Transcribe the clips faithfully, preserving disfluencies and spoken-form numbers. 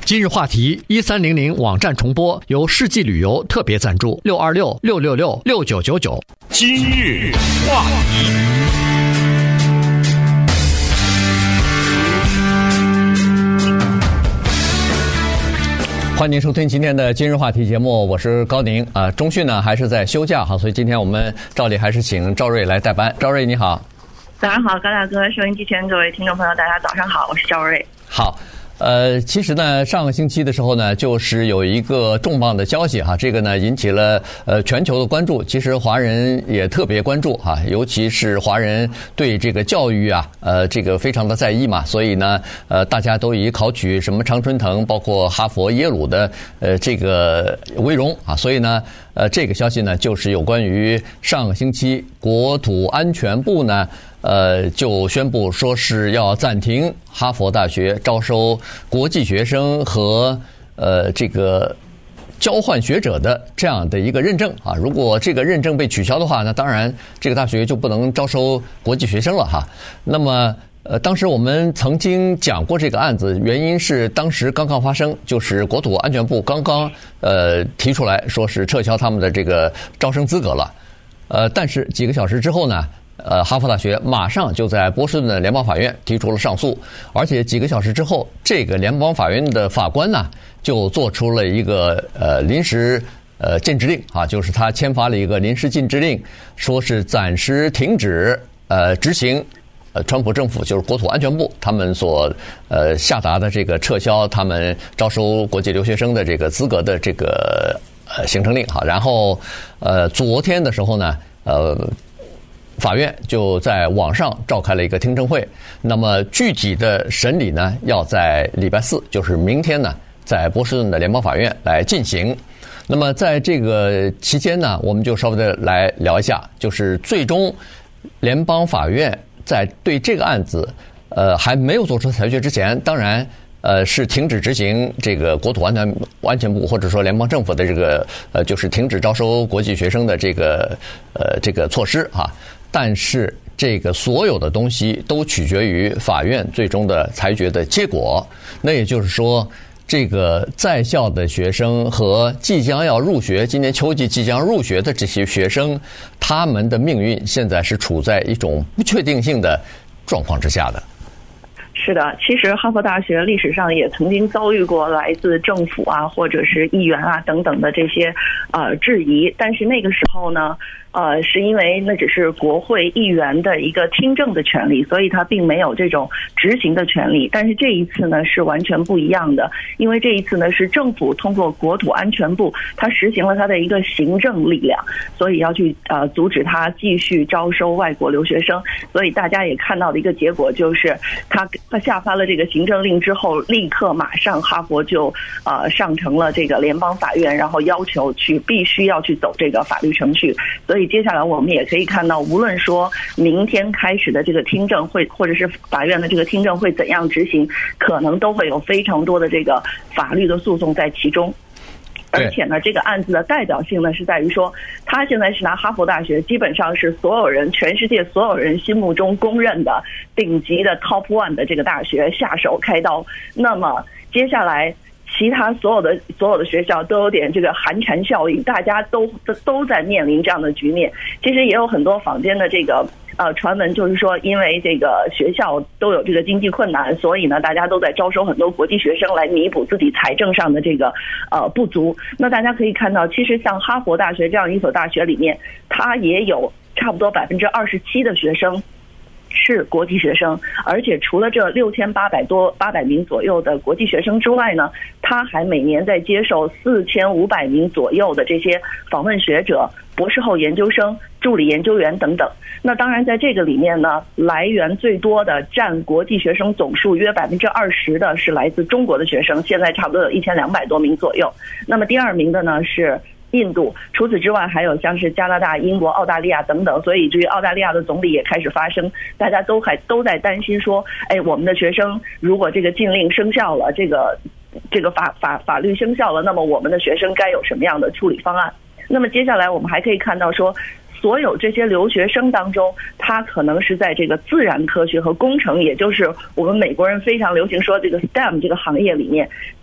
今日话题一三零零网站重播，由世纪旅游特别赞助，六二六六六六六九九九。 今日话题。 欢迎收听今天的今日话题节目，我是高宁啊、呃。中讯呢还是在休假哈，所以今天我们照例还是请赵瑞来代班。赵瑞你好。 早上好，高大哥，收音机前各位听众朋友，大家早上好，我是赵瑞。 好。呃，其实呢，上个星期的时候呢，就是有一个重磅的消息哈，这个呢引起了呃全球的关注。其实华人也特别关注哈，尤其是华人对这个教育啊，呃，这个非常的在意嘛，所以呢，呃，大家都以考取什么常春藤，包括哈佛、耶鲁的呃这个为荣啊。所以呢，呃，这个消息呢，就是有关于上个星期国土安全部呢。呃，就宣布说是要暂停哈佛大学招收国际学生和呃这个交换学者的这样的一个认证啊。如果这个认证被取消的话，那当然这个大学就不能招收国际学生了哈。那么呃，当时我们曾经讲过这个案子，原因是当时刚刚发生，就是国土安全部刚刚呃提出来说是撤销他们的这个招生资格了。呃，但是几个小时之后呢？呃，哈佛大学马上就在波士顿的联邦法院提出了上诉，而且几个小时之后，这个联邦法院的法官呢就做出了一个呃临时呃禁制令啊，就是他签发了一个临时禁制令，说是暂时停止呃执行呃川普政府就是国土安全部他们所呃下达的这个撤销他们招收国际留学生的这个资格的这个呃行政令哈。然后呃昨天的时候呢，呃。法院就在网上召开了一个听证会，那么具体的审理呢，要在礼拜四，就是明天呢，在波士顿的联邦法院来进行。那么在这个期间呢，我们就稍微的来聊一下，就是最终联邦法院在对这个案子，呃，还没有做出裁决之前，当然。呃，是停止执行这个国土安全安全部或者说联邦政府的这个呃，就是停止招收国际学生的这个呃这个措施哈。但是这个所有的东西都取决于法院最终的裁决的结果。那也就是说，这个在校的学生和即将要入学，今年秋季即将入学的这些学生，他们的命运现在是处在一种不确定性的状况之下的。 是的，其实哈佛大学历史上也曾经遭遇过来自政府啊，或者是议员啊等等的这些呃质疑，但是那个时候呢，呃，是因为那只是国会议员的一个听证的权利，所以他并没有这种执行的权利。但是这一次呢是完全不一样的，因为这一次呢是政府通过国土安全部，它实行了它的一个行政力量，所以要去呃阻止它继续招收外国留学生。所以大家也看到的一个结果就是，他他下发了这个行政令之后，立刻马上哈佛就呃上呈了这个联邦法院，然后要求去必须要去走这个法律程序。所以接下来我们也可以看到，无论说明天开始的这个听证会，或者是法院的这个听证会怎样执行，可能都会有非常多的这个法律的诉讼在其中。而且呢，这个案子的代表性呢是在于说，他现在是拿哈佛大学基本上是所有人全世界所有人心目中公认的顶级的 top one 的这个大学下手开刀。那么接下来其他所有的所有的学校都有点这个寒蝉效应，大家都都在面临这样的局面。其实也有很多坊间的这个呃传闻，就是说因为这个学校都有这个经济困难，所以呢大家都在招收很多国际学生来弥补自己财政上的这个呃不足。那大家可以看到，其实像哈佛大学这样一所大学里面，它也有差不多百分之二十七的学生是国际学生，而且除了这六千八百多八百名左右的国际学生之外呢，他还每年在接受四千五百名左右的这些访问学者、博士后研究生、助理研究员等等。那当然在这个里面呢，来源最多的占国际学生总数约百分之二十的是来自中国的学生，现在差不多有一千两百多名左右。那么第二名的呢是印度，除此之外还有像是加拿大、英国、澳大利亚等等。所以至于澳大利亚的总理也开始发声，大家都还都在担心说，哎，我们的学生如果这个禁令生效了，这个这个法法法律生效了，那么我们的学生该有什么样的处理方案？那么接下来我们还可以看到说，所有这些留学生当中，他可能是在这个自然科学和工程，也就是我们美国人非常流行说这个 S T E M 这个行业里面，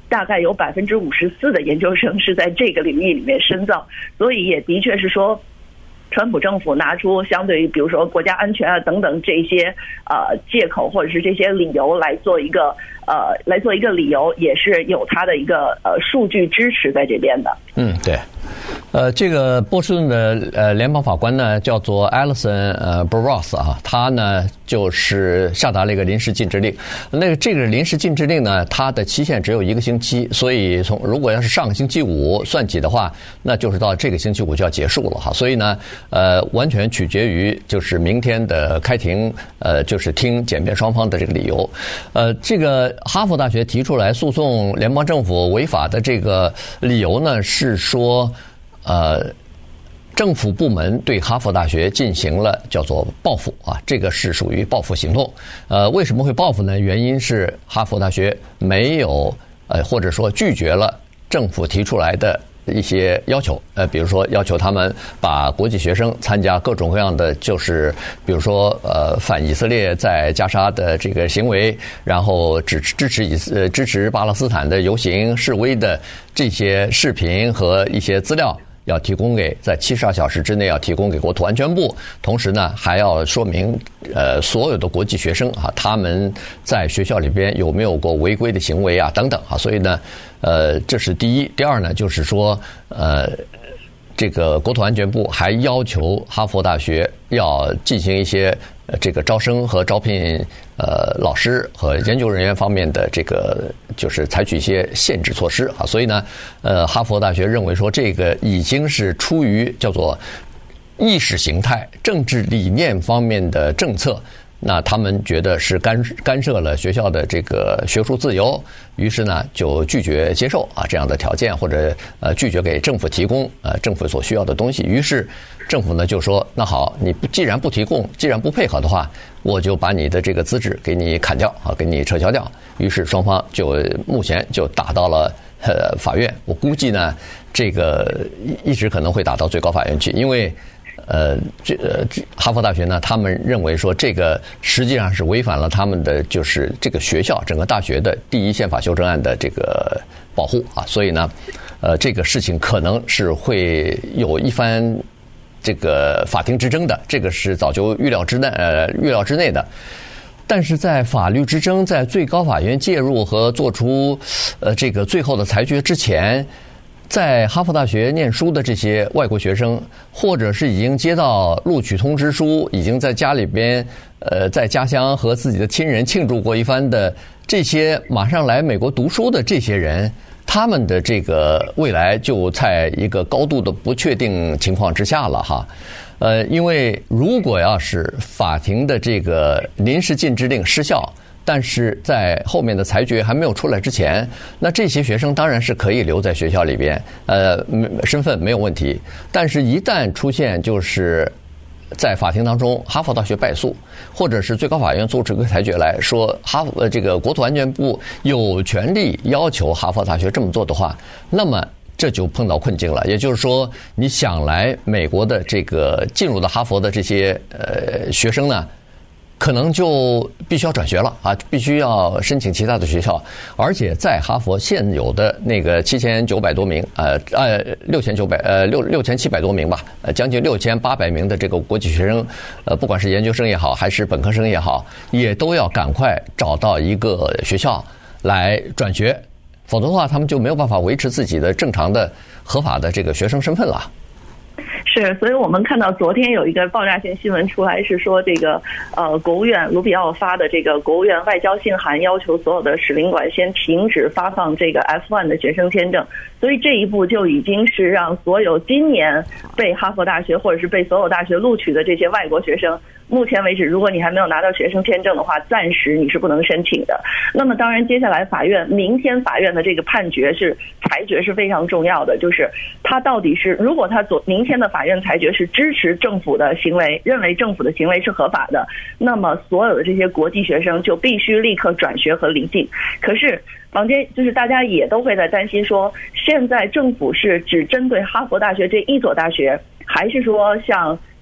大概有百分之五十四的研究生是在这个领域里面深造，所以也的确是说，川普政府拿出相对于比如说国家安全啊等等这些呃借口或者是这些理由来做一个呃来做一个理由，也是有它的一个呃数据支持在这边的。 嗯，对。呃，这个波士顿的呃联邦法官呢叫做 Alison 呃 Barros 啊，他呢就是下达了一个临时禁制令。那个这个临时禁制令呢，它的期限只有一个星期，所以从如果要是上个星期五算起的话，那就是到这个星期五就要结束了哈。所以呢，呃，完全取决于就是明天的开庭，呃，就是听检辩双方的这个理由。呃，这个哈佛大学提出来诉讼联邦政府违法的这个理由呢，是说。呃，政府部门对哈佛大学进行了叫做报复啊，这个是属于报复行动。呃，为什么会报复呢？原因是哈佛大学没有呃，或者说拒绝了政府提出来的一些要求，呃，比如说要求他们把国际学生参加各种各样的，就是比如说呃反以色列在加沙的这个行为，然后支支持以呃支持巴勒斯坦的游行示威的这些视频和一些资料。要提供给在七十二小时之内要提供给国土安全部，同时呢还要说明呃所有的国际学生啊他们在学校里边有没有过违规的行为啊等等啊，所以呢呃这是第一。第二呢就是说呃这个国土安全部还要求哈佛大学要进行一些呃这个招生和招聘呃老师和研究人员方面的这个就是采取一些限制措施啊，所以呢呃哈佛大学认为说这个已经是出于叫做意识形态政治理念方面的政策，那他们觉得是干干涉了学校的这个学术自由，于是呢就拒绝接受啊这样的条件，或者呃拒绝给政府提供呃政府所需要的东西。于是政府呢就说，那好，你既然不提供，既然不配合的话，我就把你的这个资质给你砍掉啊，给你撤销掉。于是双方就目前就打到了呃法院。我估计呢，这个一直可能会打到最高法院去，因为。呃，这呃，哈佛大学呢，他们认为说这个实际上是违反了他们的就是这个学校整个大学的第一宪法修正案的这个保护啊，所以呢，呃，这个事情可能是会有一番这个法庭之争的，这个是早就预料之内呃预料之内的。但是在法律之争在最高法院介入和做出呃这个最后的裁决之前。在哈佛大学念书的这些外国学生，或者是已经接到录取通知书，已经在家里边，呃，在家乡和自己的亲人庆祝过一番的这些马上来美国读书的这些人，他们的这个未来就在一个高度的不确定情况之下了哈。呃，因为如果要是法庭的这个临时禁制令失效，但是在后面的裁决还没有出来之前，那这些学生当然是可以留在学校里边，呃，身份没有问题。但是，一旦出现就是在法庭当中，哈佛大学败诉，或者是最高法院做出个裁决来说，哈佛呃这个国土安全部有权利要求哈佛大学这么做的话，那么这就碰到困境了。也就是说，你想来美国的这个进入到哈佛的这些呃学生呢？可能就必须要转学了啊，必须要申请其他的学校，而且在哈佛现有的那个七千九百多名，呃呃六千九百呃六六千七百多名吧，呃将近六千八百名的这个国际学生，呃不管是研究生也好，还是本科生也好，也都要赶快找到一个学校来转学，否则的话，他们就没有办法维持自己的正常的合法的这个学生身份了。 是，所以我们看到昨天有一个爆炸性新闻出来，是说这个呃国务院卢比奥发的这个国务院外交信函，要求所有的使领馆先停止发放这个 F 一 的学生签证。所以这一步就已经是让所有今年被哈佛大学或者是被所有大学录取的这些外国学生，目前为止，如果你还没有拿到学生签证的话，暂时你是不能申请的。那么当然，接下来法院明天法院的这个判决是裁决是非常重要的，就是他到底是，如果他昨明天的法院裁决是支持政府的行为，认为政府的行为是合法的，那么所有的这些国际学生就必须立刻转学和离境。可是坊间就是大家也都会在担心说，现在政府是只针对哈佛大学这一所大学，还是说像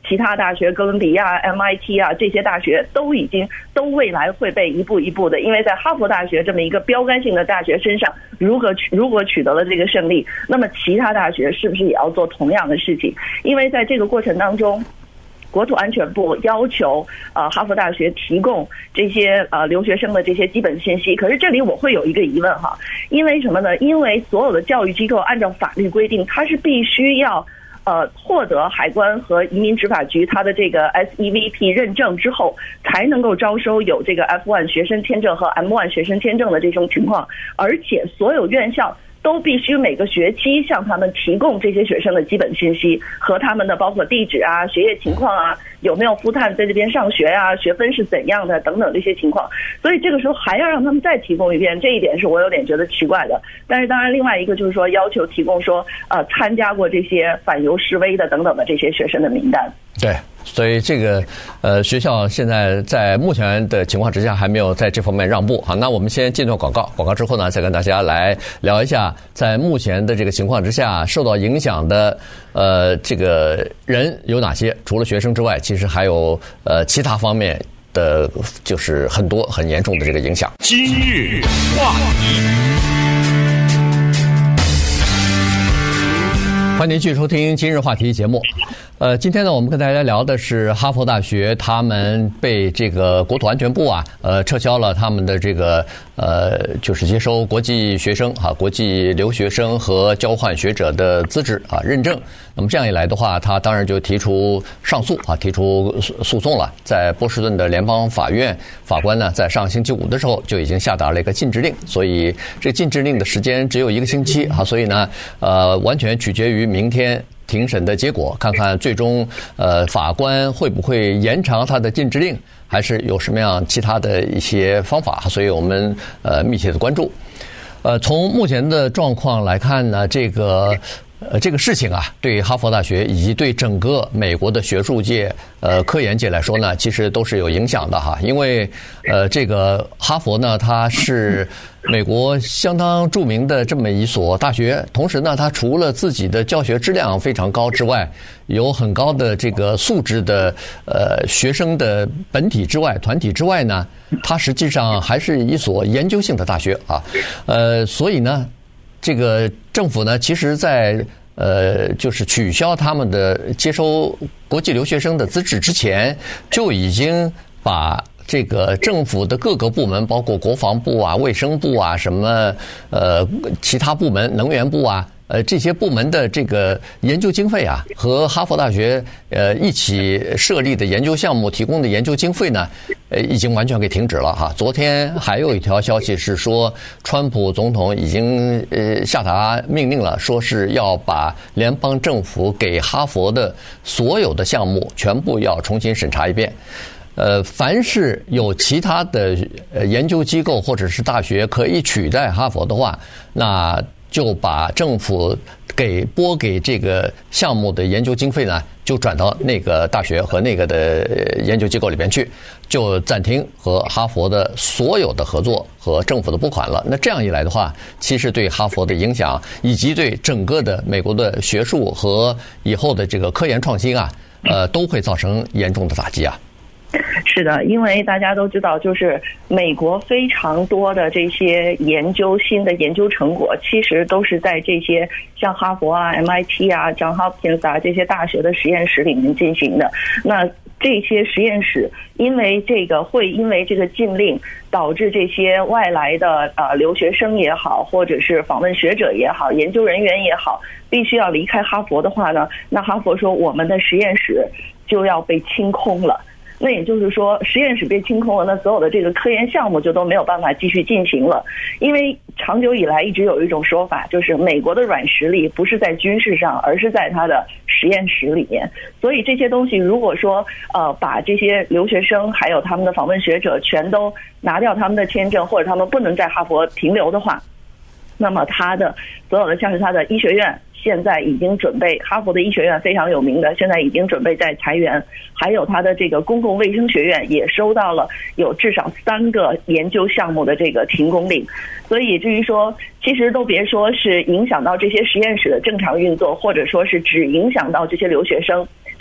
其他大学，哥伦比亚、M I T 啊，这些大学都已经都未来会被一步一步的，因为在哈佛大学这么一个标杆性的大学身上，如何取如果取得了这个胜利，那么其他大学是不是也要做同样的事情？因为在这个过程当中，国土安全部要求呃哈佛大学提供这些呃留学生的这些基本信息。可是这里我会有一个疑问哈，因为什么呢？因为所有的教育机构按照法律规定，它是必须要呃获得海关和移民执法局它的这个 S E V P 认证之后，才能够招收有这个 F 一 学生签证和 M 一 学生签证的这种情况，而且所有院校都必须每个学期向他们提供这些学生的基本信息和他们的包括地址啊、学业情况啊、有没有full time在这边上学啊、学分是怎样的等等这些情况。所以这个时候还要让他们再提供一遍，这一点是我有点觉得奇怪的。但是当然另外一个就是说要求提供说呃参加过这些反犹示威的等等的这些学生的名单。 对，所以这个呃学校现在在目前的情况之下还没有在这方面让步。好，那我们先进段广告，广告之后呢再跟大家来聊一下在目前的这个情况之下受到影响的呃这个人有哪些，除了学生之外，其实还有呃其他方面的就是很多很严重的这个影响。 今日话题， 欢迎您继续收听今日话题节目。呃，今天呢，我们跟大家聊的是哈佛大学，他们被这个国土安全部啊，呃，撤销了他们的这个呃，就是接收国际学生啊、国际留学生和交换学者的资质啊认证。那么这样一来的话，他当然就提出上诉啊，提出诉讼了。在波士顿的联邦法院，法官呢在上星期五的时候就已经下达了一个禁制令，所以这个禁制令的时间只有一个星期啊，所以呢，呃，完全取决于明天庭审的结果，看看最终呃法官会不会延长他的禁制令，还是有什么样其他的一些方法，所以我们呃密切的关注。呃，从目前的状况来看呢，这个。呃，这个事情啊，对哈佛大学以及对整个美国的学术界、呃科研界来说呢，其实都是有影响的哈。因为呃，这个哈佛呢，它是美国相当著名的这么一所大学，同时呢，它除了自己的教学质量非常高之外，有很高的这个素质的呃学生的本体之外、团体之外呢，它实际上还是一所研究性的大学啊。呃，所以呢。这个政府呢，其实在呃，就是取消他们的接收国际留学生的资质之前，就已经把这个政府的各个部门，包括国防部啊、卫生部啊、什么呃其他部门、能源部啊。呃，这些部门的这个研究经费啊，和哈佛大学呃一起设立的研究项目提供的研究经费呢，呃，已经完全给停止了哈。昨天还有一条消息是说，川普总统已经呃下达命令了，说是要把联邦政府给哈佛的所有的项目全部要重新审查一遍。呃，凡是有其他的呃研究机构或者是大学可以取代哈佛的话，那就把政府给拨给这个项目的研究经费呢，就转到那个大学和那个的研究机构里边去，就暂停和哈佛的所有的合作和政府的拨款了。那这样一来的话，其实对哈佛的影响，以及对整个的美国的学术和以后的这个科研创新啊，呃，都会造成严重的打击啊。 是的，因为大家都知道，就是美国非常多的这些研究新的研究成果，其实都是在这些像哈佛啊、M I T 啊、John Hopkins 啊这些大学的实验室里面进行的。那这些实验室因为这个会因为这个禁令导致这些外来的呃留学生也好，或者是访问学者也好、研究人员也好，必须要离开哈佛的话呢，那哈佛说我们的实验室就要被清空了。那也就是说，实验室被清空了，那所有的这个科研项目就都没有办法继续进行了。因为长久以来一直有一种说法，就是美国的软实力不是在军事上，而是在它的实验室里面。所以这些东西，如果说呃把这些留学生还有他们的访问学者全都拿掉他们的签证，或者他们不能在哈佛停留的话，那么他的所有的像是他的医学院。现在已经准备，哈佛的医学院非常有名的，现在已经准备在裁员，还有他的这个公共卫生学院也收到了有至少三个研究项目的这个停工令，所以至于说，其实都别说是影响到这些实验室的正常运作，或者说是只影响到这些留学生。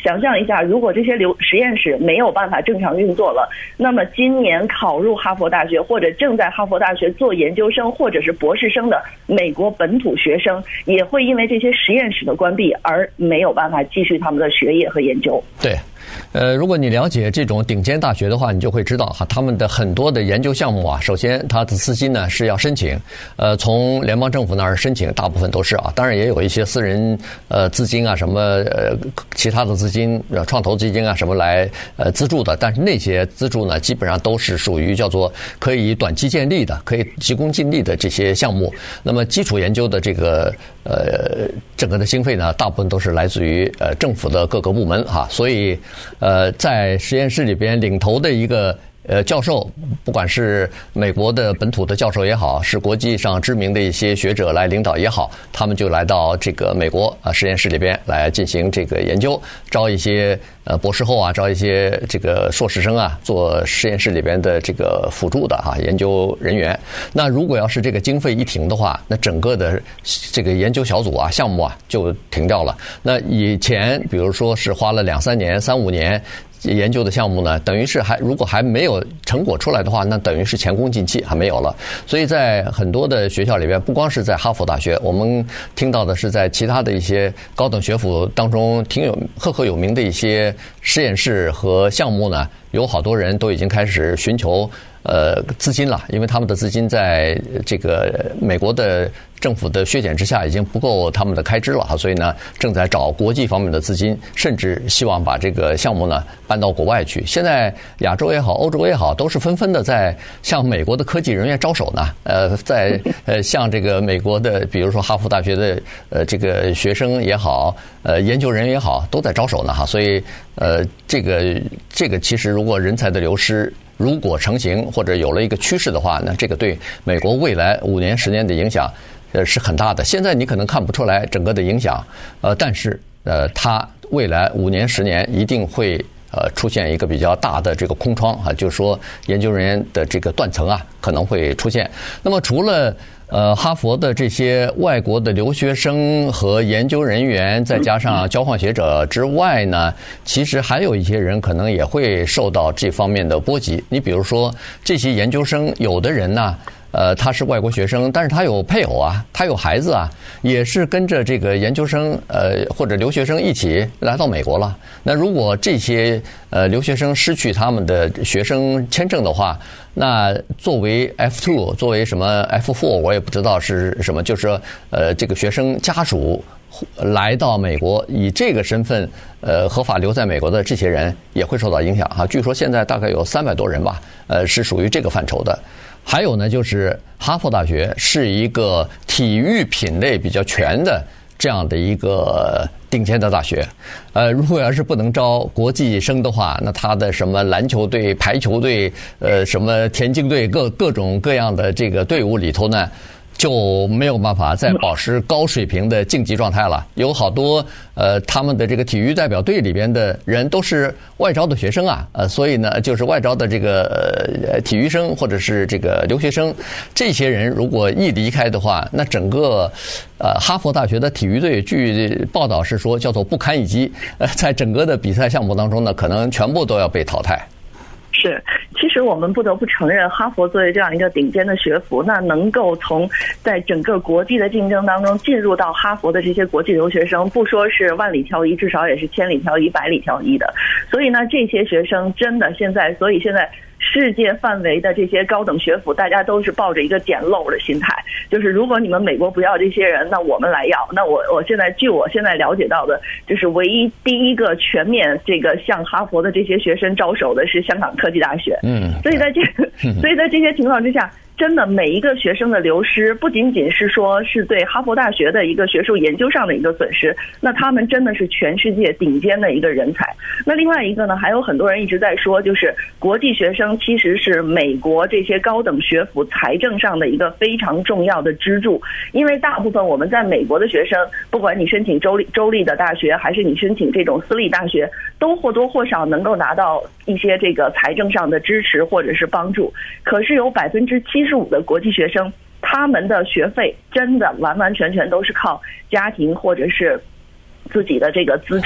想象一下，如果这些流实验室没有办法正常运作了，那么今年考入哈佛大学或者正在哈佛大学做研究生或者是博士生的美国本土学生，也会因为这些实验室的关闭而没有办法继续他们的学业和研究。 对。呃，如果你了解这种顶尖大学的话，你就会知道哈，他们的很多的研究项目啊，首先它的资金呢是要申请，呃，从联邦政府那儿申请，大部分都是啊，当然也有一些私人呃资金啊，什么呃其他的资金，呃创投基金啊什么来呃资助的，但是那些资助呢，基本上都是属于叫做可以短期建立的，可以急功近利的这些项目。那么基础研究的这个呃整个的经费呢，大部分都是来自于呃政府的各个部门哈，所以。呃，在实验室里边领头的一个呃教授，不管是美国的本土的教授也好，是国际上知名的一些学者来领导也好，他们就来到这个美国啊实验室里边来进行这个研究，招一些呃博士后啊，招一些这个硕士生啊，做实验室里边的这个辅助的哈研究人员。那如果要是这个经费一停的话，那整个的这个研究小组啊项目啊就停掉了。那以前比如说是花了两三年、三五年。研究的项目呢，等于是还如果还没有成果出来的话，那等于是前功尽弃，还没有了。所以在很多的学校里边，不光是在哈佛大学，我们听到的是在其他的一些高等学府当中，挺有赫赫有名的一些实验室和项目呢，有好多人都已经开始寻求呃资金了，因为他们的资金在这个美国的政府的削减之下已经不够他们的开支了，所以呢正在找国际方面的资金，甚至希望把这个项目呢搬到国外去。现在亚洲也好，欧洲也好，都是纷纷的在向美国的科技人员招手呢。呃，在呃向这个美国的，比如说哈佛大学的呃这个学生也好，呃研究人员也好，都在招手呢哈。所以呃这个这个其实如果人才的流失如果成型或者有了一个趋势的话，那这个对美国未来五年十年的影响呃是很大的。现在你可能看不出来整个的影响，呃，但是呃，它未来五年十年一定会呃出现一个比较大的这个空窗啊，就是说研究人员的这个断层啊可能会出现。那么除了呃，哈佛的这些外国的留学生和研究人员，再加上交换学者之外呢，其实还有一些人可能也会受到这方面的波及。你比如说，这些研究生，有的人呢，呃，他是外国学生，但是他有配偶啊，他有孩子啊，也是跟着这个研究生呃或者留学生一起来到美国了。那如果这些呃留学生失去他们的学生签证的话，那作为 F 二， 作为什么 F 四， 我也不知道是什么，就是说呃这个学生家属来到美国，以这个身份呃合法留在美国的这些人也会受到影响哈。据说现在大概有三百多人吧，呃是属于这个范畴的。还有呢，就是哈佛大学是一个体育品类比较全的这样的一个顶尖的大学，呃，如果要是不能招国际生的话，那他的什么篮球队、排球队、呃，什么田径队，各各种各样的这个队伍里头呢，就没有办法再保持高水平的竞技状态了。有好多呃，他们的这个体育代表队里边的人都是外招的学生啊，呃，所以呢，就是外招的这个呃体育生或者是这个留学生，这些人如果一离开的话，那整个呃哈佛大学的体育队，据报道是说叫做不堪一击，呃，在整个的比赛项目当中呢，可能全部都要被淘汰。 是，其实我们不得不承认，哈佛作为这样一个顶尖的学府，那能够从在整个国际的竞争当中进入到哈佛的这些国际留学生，不说是万里挑一，至少也是千里挑一、百里挑一的。所以呢，这些学生真的现在，所以现在世界范围的这些高等学府，大家都是抱着一个捡漏的心态，就是如果你们美国不要这些人，那我们来要。那我我现在据我现在了解到的，就是唯一第一个全面这个向哈佛的这些学生招手的是香港科技大学。嗯，所以在这个所以在这些情况之下，真的每一个学生的流失，不仅仅是说是对哈佛大学的一个学术研究上的一个损失，那他们真的是全世界顶尖的一个人才。那另外一个呢，还有很多人一直在说，就是国际学生其实是美国这些高等学府财政上的一个非常重要的支柱，因为大部分我们在美国的学生，不管你申请州立州立的大学，还是你申请这种私立大学，都或多或少能够拿到一些这个财政上的支持或者是帮助。可是有百分之七十五的国际学生，他们的学费真的完完全全都是靠家庭或者是自己的这个资助，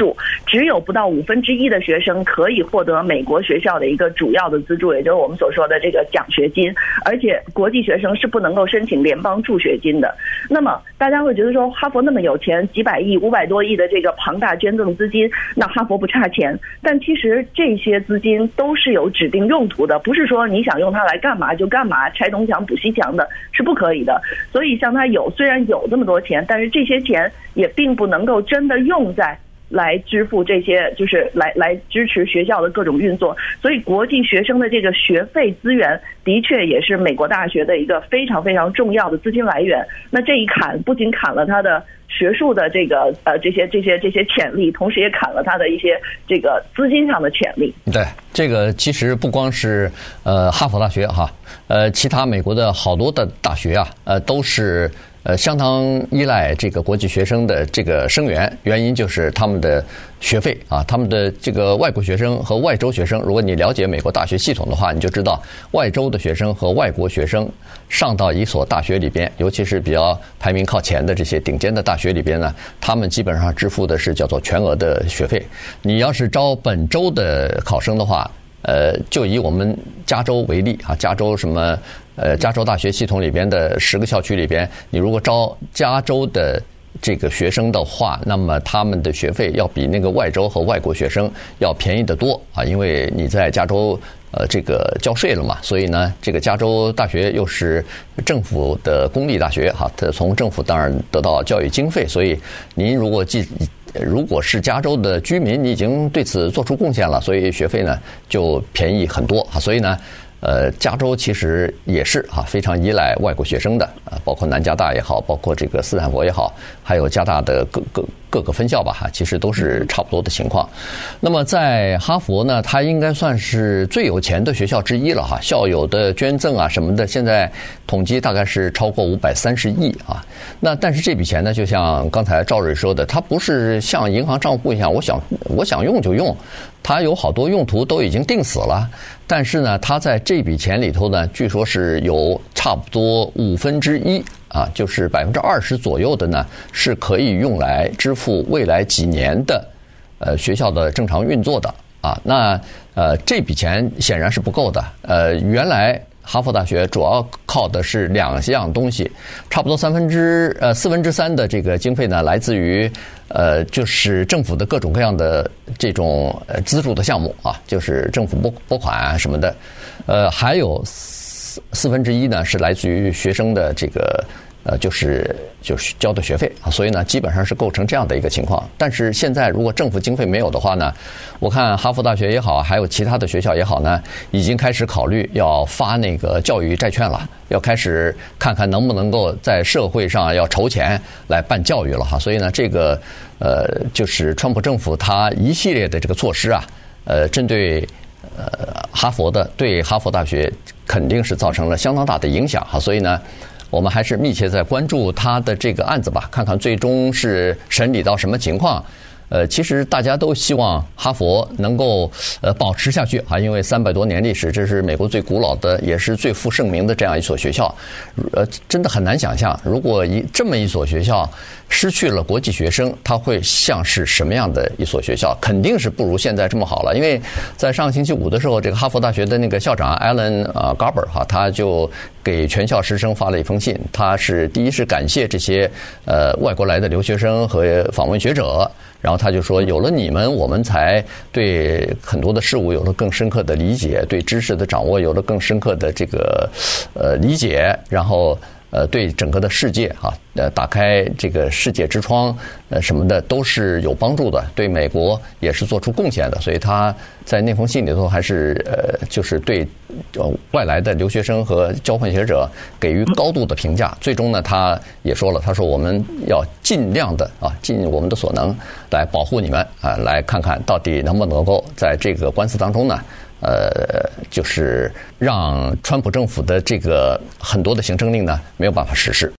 只有不到五分之一的学生可以获得美国学校的一个主要的资助，也就是我们所说的这个奖学金，而且国际学生是不能够申请联邦助学金的。那么大家会觉得说，哈佛那么有钱，几百亿、五百多亿的这个庞大捐赠资金，那哈佛不差钱。但其实这些资金都是有指定用途的，不是说你想用它来干嘛就干嘛，拆东墙补西墙的是不可以的。所以像他有虽然有这么多钱，但是这些钱也并不能够真的用在来支付这些，就是来来支持学校的各种运作。所以国际学生的这个学费资源的确也是美国大学的一个非常非常重要的资金来源。那这一砍不仅砍了他的学术的这个呃这些这些这些潜力，同时也砍了他的一些这个资金上的潜力。 对，这个其实不光是呃哈佛大学哈，呃其他美国的好多的大学啊，呃都是呃相当依赖这个国际学生的这个生源，原因就是他们的学费啊，他们的这个外国学生和外州学生，如果你了解美国大学系统的话，你就知道外州的学生和外国学生上到一所大学里边，尤其是比较排名靠前的这些顶尖的大学里边呢，他们基本上支付的是叫做全额的学费。你要是招本州的考生的话，呃，就以我们加州为例啊，加州什么呃，加州大学系统里边的十个校区里边，你如果招加州的这个学生的话，那么他们的学费要比那个外州和外国学生要便宜得多啊，因为你在加州呃这个交税了嘛，所以呢，这个加州大学又是政府的公立大学哈，它从政府当然得到教育经费，所以您如果记。如果是加州的居民，你已经对此做出贡献了，所以学费呢就便宜很多啊。所以呢，呃，加州其实也是哈非常依赖外国学生的啊，包括南加大也好，包括这个斯坦福也好，还有加大的各各各个分校吧哈，其实都是差不多的情况。那么在哈佛呢，它应该算是最有钱的学校之一了哈，校友的捐赠啊什么的，现在统计大概是超过五百三十亿啊。那但是这笔钱呢，就像刚才赵蕊说的，它不是像银行账户一样，我想我想用就用，它有好多用途都已经定死了。但是呢，它在这笔钱里头呢，据说是有差不多五分之一啊，就是百分之二十左右的呢，是可以用来支付未来几年的呃学校的正常运作的啊。那呃这笔钱显然是不够的。呃，原来哈佛大学主要靠的是两样东西，差不多三分之呃四分之三的这个经费呢，来自于呃就是政府的各种各样的这种呃资助的项目啊，就是政府拨拨款啊什么的，呃还有四四分之一呢是来自于学生的这个呃就是就是交的学费啊，所以呢基本上是构成这样的一个情况。但是现在如果政府经费没有的话呢，我看哈佛大学也好，还有其他的学校也好呢，已经开始考虑要发那个教育债券了，要开始看看能不能够在社会上要筹钱来办教育了哈。所以呢，这个呃就是川普政府他一系列的这个措施啊，呃针对呃哈佛的对哈佛大学肯定是造成了相当大的影响哈。所以呢，我们还是密切在关注他的这个案子吧，看看最终是审理到什么情况。呃，其实大家都希望哈佛能够呃保持下去啊，因为三百多年历史，这是美国最古老的，也是最负盛名的这样一所学校。呃，真的很难想象，如果一这么一所学校失去了国际学生，它会像是什么样的一所学校？肯定是不如现在这么好了。因为在上个星期五的时候，这个哈佛大学的那个校长 Alan 啊 Garber 哈，他就给全校师生发了一封信，他是第一是感谢这些呃外国来的留学生和访问学者。然后他就说，有了你们，我们才对很多的事物有了更深刻的理解，对知识的掌握有了更深刻的这个呃理解，然后呃对整个的世界哈呃打开这个世界之窗呃什么的都是有帮助的，对美国也是做出贡献的。所以他在那封信里头还是呃就是对外来的留学生和交换学者给予高度的评价。最终呢，他也说了，他说我们要尽量的啊尽我们的所能来保护你们啊，来看看到底能不能够在这个官司当中呢呃，就是让川普政府的这个很多的行政令呢没有办法实施。